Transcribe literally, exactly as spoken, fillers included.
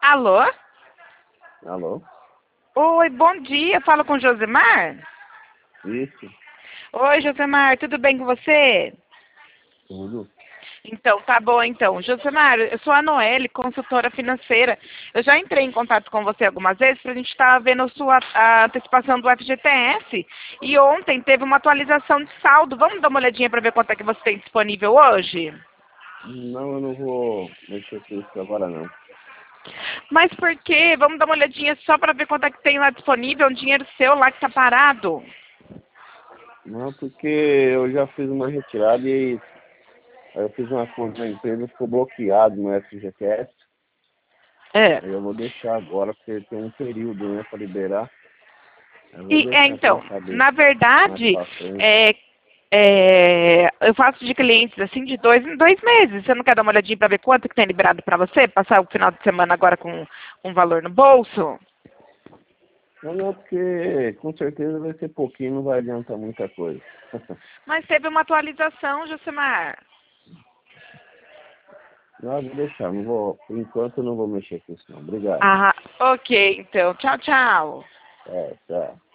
Alô? Alô? Oi, bom dia. Falo com o Josemar? Isso, Oi, Josemar, tudo bem com você? tudo. Então, tá bom então. Josemar, eu sou a Noelle, consultora financeira. Eu já entrei em contato com você algumas vezes para a gente estar vendo a sua a antecipação do F G T S. E ontem teve uma atualização de saldo. Vamos dar uma olhadinha para ver quanto é que você tem disponível hoje? Não, eu não vou mexer com isso agora não. Mas por quê? Vamos dar uma olhadinha só para ver quanto é que tem lá disponível, um dinheiro seu lá que tá parado. Não, porque eu já fiz uma retirada e aí eu fiz uma conta na empresa, ficou bloqueado no F G T S. É. Aí eu vou deixar agora, porque tem um período, né, para liberar. Eu vou E, é, deixar, quem então, sabe, na mais verdade, pra frente. é, é, eu faço de clientes assim de dois em dois meses. Você não quer dar uma olhadinha para ver quanto que tem liberado para você? Passar o final de semana agora com um valor no bolso? Não, não, porque com certeza vai ser pouquinho, não vai adiantar muita coisa. Mas teve uma atualização, Josemar. Não, eu vou deixar, não vou, por enquanto eu não vou mexer com isso não. Obrigado. Ah, ok, então. Tchau, tchau. É, tchau.